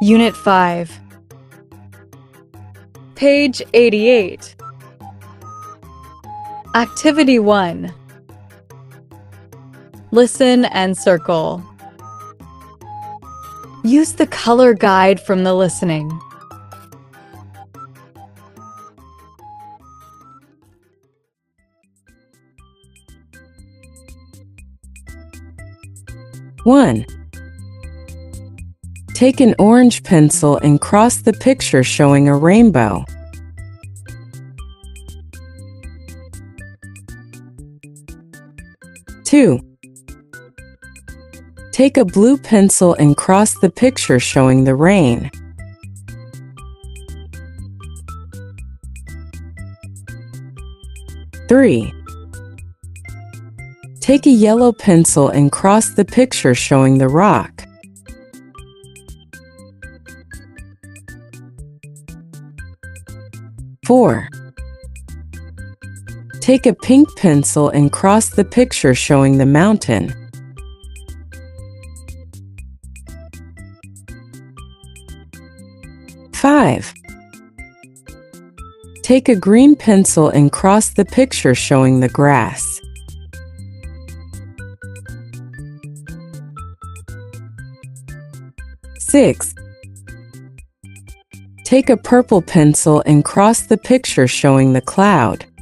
Unit 5. Page 88. Activity 1. Listen and circle. Use the color guide from the listening. One. Take an orange pencil and cross the picture showing a rainbow. 2. Take a blue pencil and cross the picture showing the rain. 3. Take a yellow pencil and cross the picture showing the rock. 4. Take a pink pencil and cross the picture showing the mountain. 5. Take a green pencil and cross the picture showing the grass. 6. Take a purple pencil and cross the picture showing the cloud.